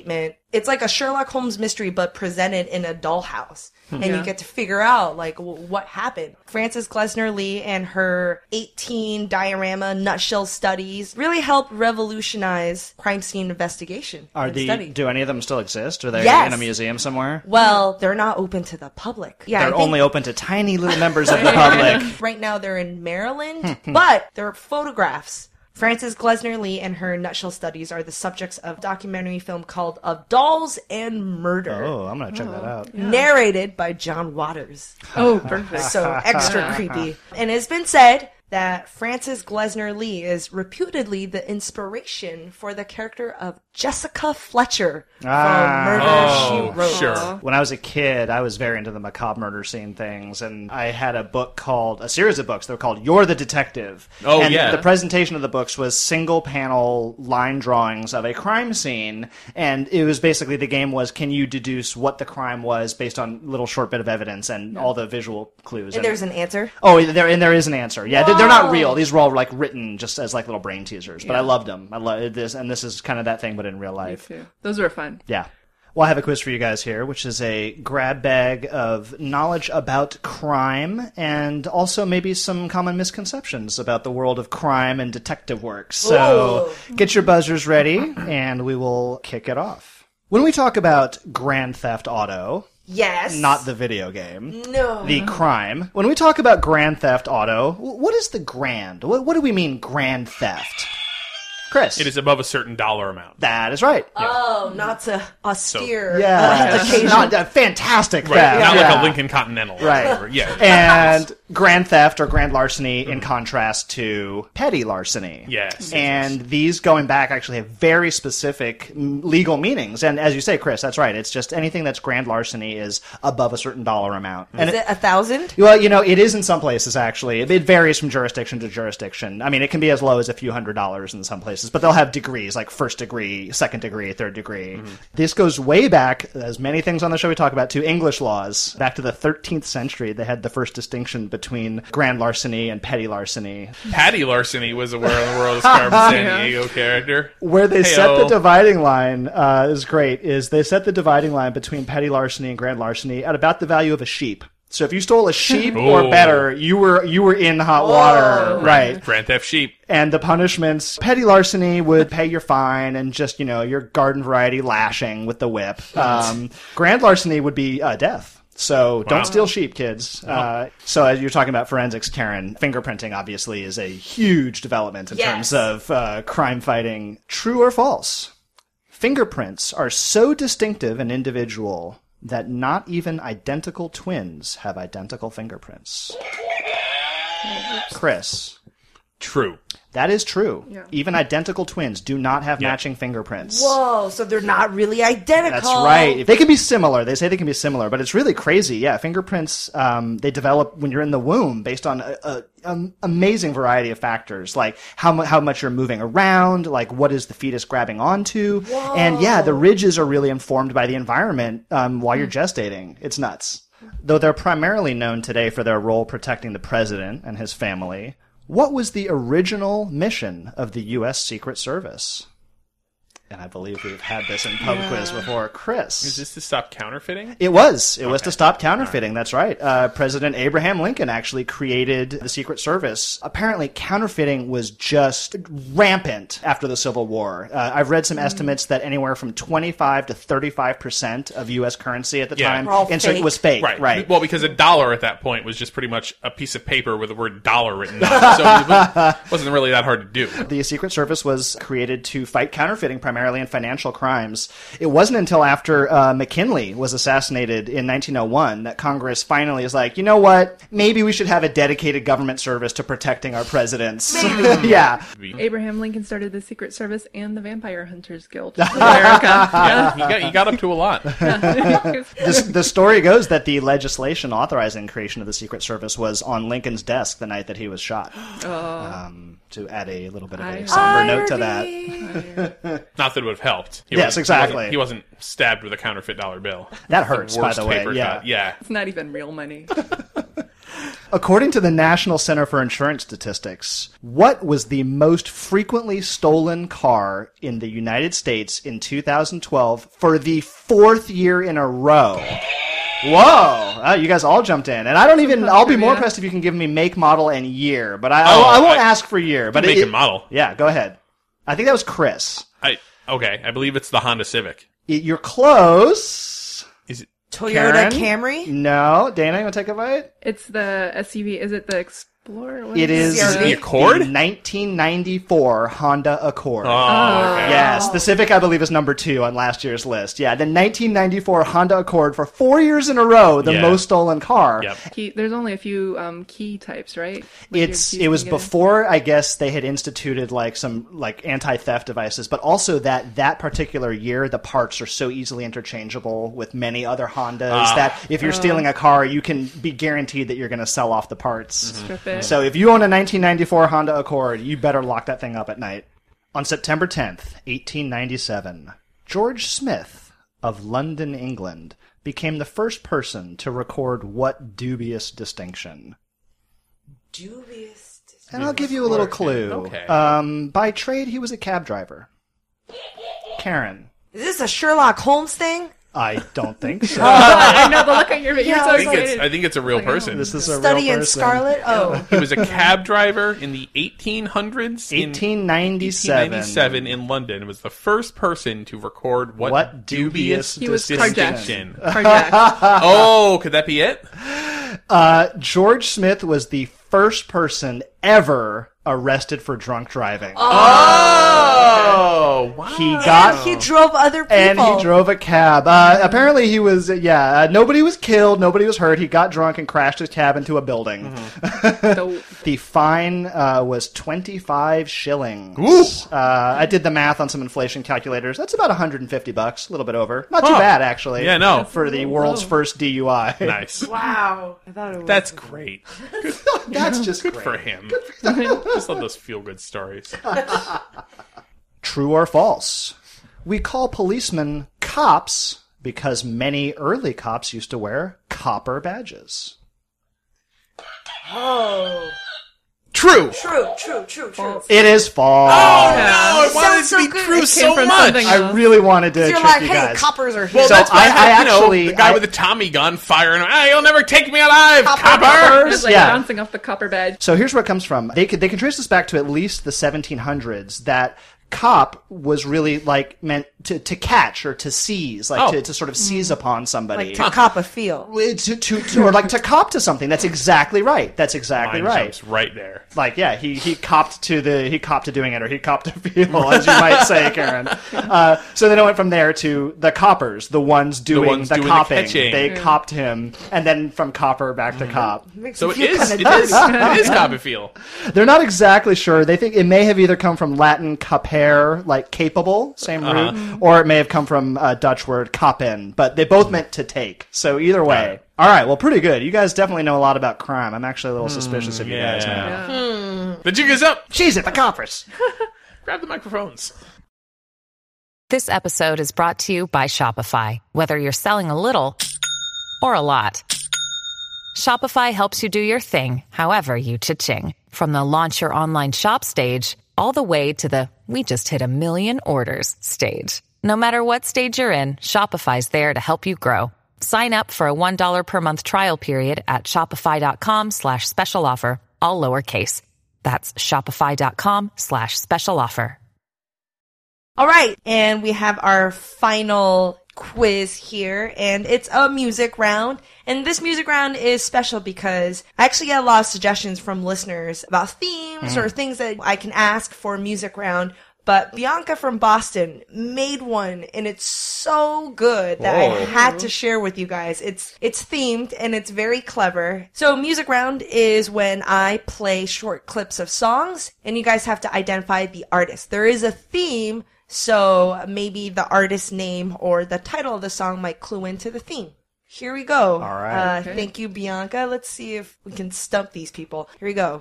it's like a Sherlock Holmes mystery, but presented in a dollhouse. And Yeah. you get to figure out, like, w- what happened. Frances Glessner Lee and her eighteen diorama nutshell studies really helped revolutionize crime scene investigation Are and the study. do any of them still exist? Are they Yes. in a museum somewhere? Well, they're not open to the public. Yeah, I They're think only open to tiny little members of the public. right now they're in Maryland, but they're photographs. Frances Glessner Lee and her nutshell studies are the subjects of a documentary film called Of Dolls and Murder, Oh, I'm gonna check that out. narrated by John Waters. Oh, perfect. So extra creepy. And it's been said that Frances Glessner Lee is reputedly the inspiration for the character of Jessica Fletcher from Ah. Murder, Oh, She Wrote. sure. When I was a kid, I was very into the macabre murder scene things, and I had a book called, a series of books, they were called You're the Detective. Oh, and yeah. the presentation of the books was single panel line drawings of a crime scene, and it was basically, the game was, can you deduce what the crime was based on little short bit of evidence and all the visual clues. And there's an answer. Oh, there and there is an answer. Yeah, they're, they're not real. These were all like written just as like little brain teasers. But I loved them. I love this, and this is kind of that thing, but in real Me life. too. Those were fun. Yeah. Well, I have a quiz for you guys here, which is a grab bag of knowledge about crime and also maybe some common misconceptions about the world of crime and detective work. So get your buzzers ready, and we will kick it off. When we talk about Grand Theft Auto, Yes. not the video game, No. the crime, when we talk about Grand Theft Auto, wh- what is the grand? What, what do we mean grand theft? Chris. It is above a certain dollar amount. That is right. Oh, not to austere Yeah, uh, occasion. not a fantastic Right. theft. Not Yeah. like a Lincoln Continental. or Right. whatever. Yeah. And grand theft or grand larceny in contrast to petty larceny. Yes. And these going back actually have very specific mm, legal meanings. And as you say, Chris, that's right. It's just anything that's grand larceny is above a certain dollar amount. And Is it a thousand? well, you know, it is in some places, actually. It varies from jurisdiction to jurisdiction. I mean, it can be as low as a few hundred dollars in some places, but they'll have degrees, like first degree, second degree, third degree. This goes way back, as many things on the show we talk about, to English laws. Back to the thirteenth century, they had the first distinction between grand larceny and petty larceny. Patty Larceny was a Where in the World is Carmen San Yeah. Diego character. Where they set Heyo. the dividing line uh, is great, is they set the dividing line between petty larceny and grand larceny at about the value of a sheep. So if you stole a sheep or Oh. better, you were you were in hot water, right? Grand Theft Sheep. And the punishments, petty larceny would pay your fine and just, you know, your garden variety lashing with the whip. Um, grand larceny would be uh, death. So Wow. don't steal sheep, kids. Uh, so as you're talking about forensics, Karen, fingerprinting obviously is a huge development in Yes. terms of uh, crime fighting. True or false? Fingerprints are so distinctive and individual that not even identical twins have identical fingerprints. Chris. True. That is true. Yeah. Even identical twins do not have Yeah. matching fingerprints. Whoa, so they're not really identical. That's right. They can be similar. They say they can be similar, but it's really crazy. Yeah, fingerprints, um, they develop when you're in the womb based on a, a, an amazing variety of factors, like how, mu- how much you're moving around, like what is the fetus grabbing onto. And yeah, the ridges are really informed by the environment um, while you're gestating. It's nuts. Though they're primarily known today for their role protecting the president and his family, what was the original mission of the U S Secret Service? And I believe we've had this in pub quiz before. Chris. Is this to stop counterfeiting? It was. It was to stop counterfeiting. That's right. Uh, President Abraham Lincoln actually created the Secret Service. Apparently, counterfeiting was just rampant after the Civil War. Uh, I've read some estimates that anywhere from twenty-five to thirty-five percent of U S currency at the Yeah. time Were all and so it fake. was fake. Right. Right. Well, because a dollar at that point was just pretty much a piece of paper with the word dollar written on it. So it wa- wasn't really that hard to do. The Secret Service was created to fight counterfeiting primarily in financial crimes. It wasn't until after uh, McKinley was assassinated in nineteen oh one that Congress finally is like, you know what? Maybe we should have a dedicated government service to protecting our presidents. Yeah. Abraham Lincoln started the Secret Service and the Vampire Hunters Guild of America. Yeah, he got, he got up to a lot. The, the story goes that the legislation authorizing creation of the Secret Service was on Lincoln's desk the night that he was shot. Um, to add a little bit of a I- somber note to that. Not that it would have helped. He Yes, wasn't- exactly. He wasn't, he wasn't stabbed with a counterfeit dollar bill. That hurts, by Worst the way. paper Yeah. cut. Yeah. It's not even real money. According to the National Center for Insurance Statistics, what was the most frequently stolen car in the United States in two thousand twelve for the fourth year in a row? Whoa! Uh, you guys all jumped in, and I don't even. I'll be more impressed if you can give me make, model, and year. But I, Oh, I, I won't I- ask for year. But Make it, and model. Yeah, go ahead. I think that was Chris. I okay. I believe it's the Honda Civic. It, you're close. Is it? Toyota Karen? Camry? No, Dana, you want to take a bite? It's the S U V. Is it the Explorer? What It is C R V? The Accord? the nineteen ninety-four Honda Accord. Oh, okay. Yes, the Civic, I believe, is number two on last year's list. Yeah, the nineteen ninety-four Honda Accord for four years in a row, the Yeah. most stolen car. Yep. Key, there's only a few um, key types, right? Like It's your keys it was can get in. before, I guess, they had instituted like some like anti-theft devices, but also that that particular year the parts are so easily interchangeable with many other Hondas that if you're stealing a car, you can be guaranteed that you're going to sell off the parts. Strip it. So if you own a nineteen ninety-four Honda Accord, you better lock that thing up at night. On September tenth, eighteen ninety-seven, George Smith of London, England, became the first person to record what dubious distinction? Dubious. And I'll give you a little clue. Okay. Um, by trade, he was a cab driver. Karen. Is this a Sherlock Holmes thing? I don't think so. I know the look on your face. Yeah, You're so I I think excited. it's I think it's a real person. This is a Study real in person. Scarlet? Oh. He was a cab driver in the eighteen hundreds. in eighteen ninety-seven. eighteen ninety-seven in London. It was the first person to record what, What dubious He was distinction. Carjacked. Oh, could that be it? Uh, George Smith was the first person ever arrested for drunk driving. Oh, wow. He got He drove other people. and he drove a cab. Uh, apparently, he was yeah. Uh, nobody was killed. Nobody was hurt. He got drunk and crashed his cab into a building. So, The fine uh, was twenty-five shillings. Uh, I did the math on some inflation calculators. That's about one hundred fifty bucks, a little bit over. Not too Huh. bad, actually. Yeah, no. For the world's first D U I. Nice. Wow. I thought it was. That's great. That's just Good great. for him. Just love those feel good stories. True or false? We call policemen cops because many early cops used to wear copper badges. Oh. True. True, true, true, true. It is false. Oh, no, I wanted sounds it to be so good. true It came so from much. something I really wanted to You're trick like, you hey, guys. coppers are here. Well, So that's why I- I, had, I you know, actually- the guy I- with the Tommy gun firing. Hey, you'll never take me alive, Copper. copper. it's like Yeah. bouncing off the copper badge. So here's where it comes from. They could they can trace this back to at least the seventeen hundreds. That cop was really like meant to, to catch or to seize, like Oh. to, to sort of seize upon somebody. like to cop a feel. to, to, to, or like to cop to something. That's exactly right. That's exactly Mine right. jumps right there. Like, yeah, he, he copped to the, he copped to doing it, or he copped to feel, as you might say, Karen. Uh, so then it went from there to the coppers, the ones doing the, ones doing the copping. catching. They copped him, and then from copper back to cop. Makes So me it feel is, kinda it is, it is copper feel. They're not exactly sure. They think it may have either come from Latin capere, like capable, same Uh-huh. root, or it may have come from a Dutch word koppen, but they both meant to take. So either way. Right. All right, well, pretty good. You guys definitely know a lot about crime. I'm actually a little suspicious of you yeah. guys now. Yeah. The jig is up. She's at the coppers. Grab the microphones. This episode is brought to you by Shopify. Whether you're selling a little or a lot, Shopify helps you do your thing, however you cha-ching. From the launch your online shop stage, all the way to the we just hit a million orders stage. No matter what stage you're in, Shopify's there to help you grow. Sign up for a one dollar per month trial period at shopify.com slash special offer, all lowercase. That's shopify.com slash special offer. All right, and we have our final quiz here, and it's a music round. And this music round is special because I actually get a lot of suggestions from listeners about themes or things that I can ask for a music round. But Bianca from Boston made one, and it's so good that I had to share with you guys. It's it's themed, and it's very clever. So music round is when I play short clips of songs, and you guys have to identify the artist. There is a theme, so maybe the artist's name or the title of the song might clue into the theme. Here we go. All right. Uh, Thank you, Bianca. Let's see if we can stump these people. Here we go.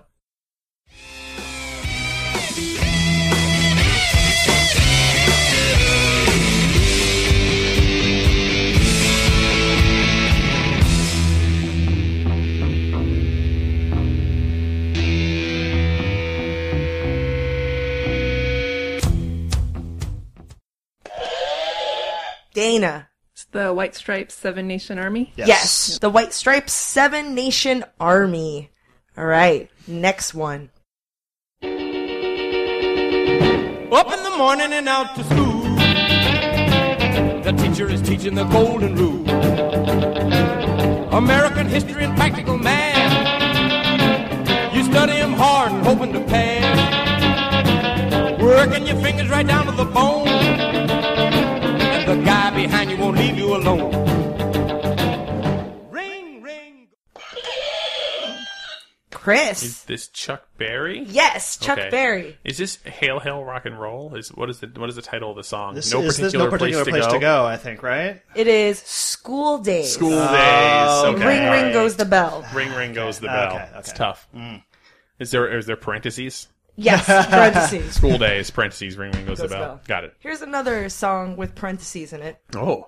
Dana. It's the White Stripes Seven Nation Army. Yes. Yes. The White Stripes Seven Nation Army. All right. Next one. Up in the morning and out to school. The teacher is teaching the golden rule. American history and practical math. You study them hard and hoping to pass. Working your fingers right down to the bone. And the guy behind you won't leave you alone. Ring, ring. Chris. Is this Chuck Berry? Yes, Chuck Okay. Berry. Is this Hail Hail Rock and Roll? Is what is the what is the title of the song? This no is particular, this no particular place, place to, to go. go, I think, right? It is School Days. School Oh, days. Okay. Ring, all ring right. goes the bell. Ring ring goes the bell. Okay, okay. It's tough. Is there is there parentheses? Yes, parentheses. School days, parentheses, ring ring goes, Goes the the bell. bell. Got it. Here's another song with parentheses in it. Oh.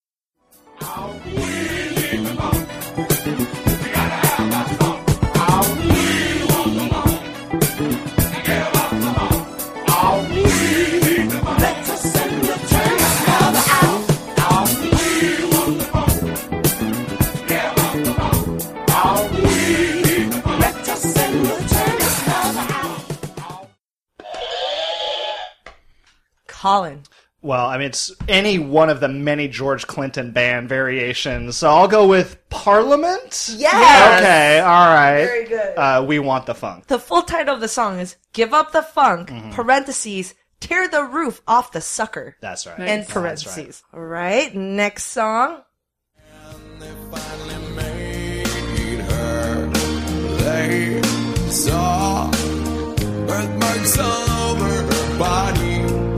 Colin. Well, I mean, it's any one of the many George Clinton band variations. So I'll go with Parliament. Yes! Okay, all right. Very good. Uh, we want the funk. The full title of the song is Give Up the Funk, Mm-hmm. parentheses, tear the roof off the sucker. That's right. And That's parentheses. All right, next song. finally made her. They saw birthmarks all over her body.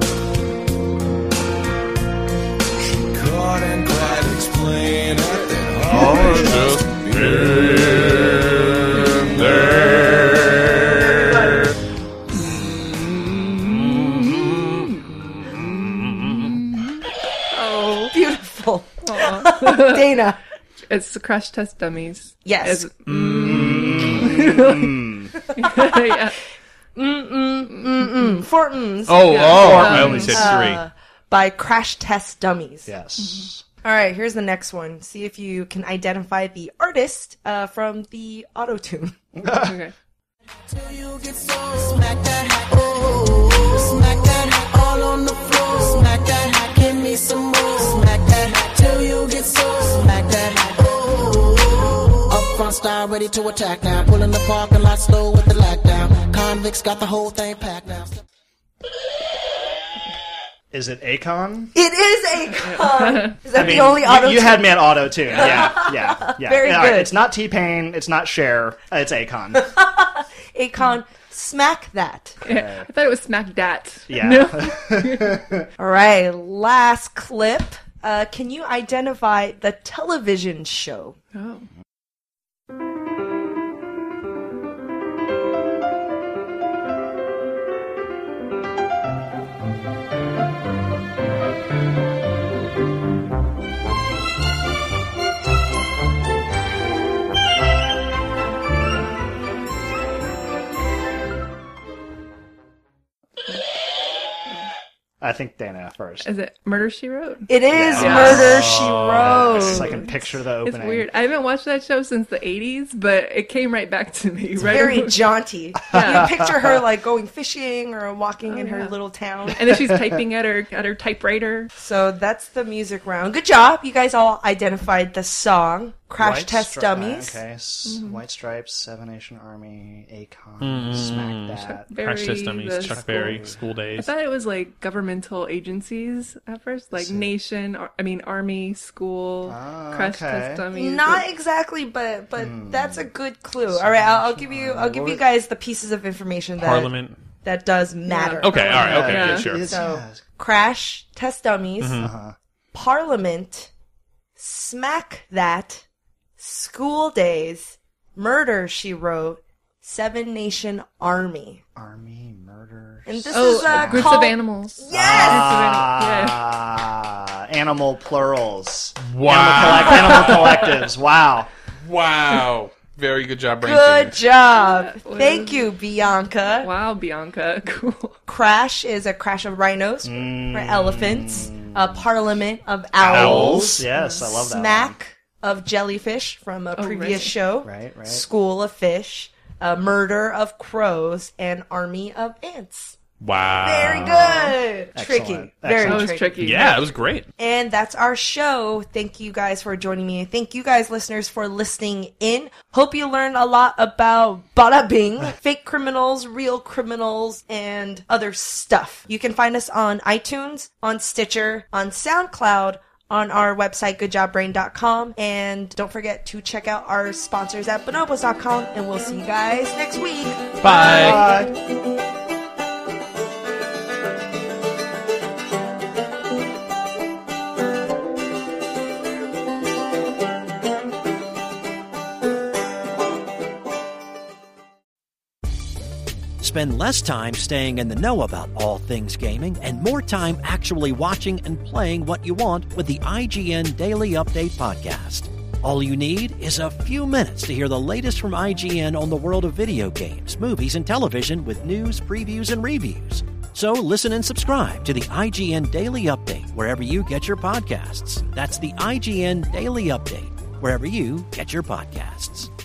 She couldn't quite explain it. That heart just been there. Oh, Beautiful. Dana. it's the Crash Test Dummies. Yes. It's, mm. yeah. Four mms. Oh, Yeah. oh, Um, I only said three. Uh, by Crash Test Dummies. Yes. All right, here's the next one. See if you can identify the artist uh, from the auto-tune. Okay. Till you get so smack that hat, oh, smack that hat all on the floor, smack that hat, give me some more, smack that hat till you get so smack that hat, oh, up front style ready to attack now, pulling the parking lot slow with the lockdown, convicts got the whole thing packed now. Is it Akon? It is Akon. Is that I mean, the only you, auto-tune? you had me at auto tune. Yeah, yeah, yeah. Very All right, good. It's not T-Pain. It's not Cher. uh, It's Akon. Akon, smack that. I thought it was Smack Dat. Yeah. All right, last clip. Uh, can you identify the television show? Oh. I think Dana first. Is it Murder, She Wrote? It is Yeah. Murder, She Wrote. So I can picture the It's opening. weird. I haven't watched that show since the eighties, but it came right back to me. right Very away. jaunty. Yeah. You picture her like going fishing or walking in her yeah. little town. And then she's typing at her at her typewriter. So that's the music round. Good job. You guys all identified the song. Crash White Test Stri- Dummies. Okay. S- Mm-hmm. White Stripes, Seven Nation Army, Akon, Mm-hmm. Smack That. Crash Test Dummies, the Chuck school- Berry, School I Days. thought it was like governmental agencies at first, like Nation, or, I mean Army, School, Ah, Crash okay. Test Dummies. Not exactly, but but that's a good clue. All right, I'll, I'll give you I'll give you guys the pieces of information that Parliament. that does matter. Okay, all right, okay, Yeah. yeah, sure. It's- So yeah. Crash Test Dummies, Uh-huh. Parliament, Smack That, School Days, Murder, She Wrote, Seven Nation Army. Army, murder. And this Oh, is uh, groups called... of animals. Yes! Ah, animal plurals. Wow. Animal, collect- animal collectives. Wow. Wow. Very good job, Brain Good Singers. job. was- Thank you, Bianca. Wow, Bianca, cool. Crash is a crash of rhinos Mm. or elephants. a Parliament of Owls. Yes, I love that. Smack of Jellyfish from a Oh, previous right. show. Right, right. School of Fish. A Murder of Crows. And Army of Ants. Wow. Very good. Tricky. Excellent. Very Excellent. That was tricky. tricky. Yeah, it was great. And that's our show. Thank you guys for joining me. Thank you guys, listeners, for listening in. Hope you learned a lot about Bada Bing, fake criminals, real criminals, and other stuff. You can find us on iTunes, on Stitcher, on SoundCloud, on our website, good job brain dot com. And don't forget to check out our sponsors at bonobos dot com. And we'll see you guys next week. Bye. Bye. Spend less time staying in the know about all things gaming and more time actually watching and playing what you want with the I G N Daily Update podcast. All you need is a few minutes to hear the latest from I G N on the world of video games, movies, and television with news, previews, and reviews. So listen and subscribe to the I G N Daily Update wherever you get your podcasts. That's the I G N Daily Update, wherever you get your podcasts.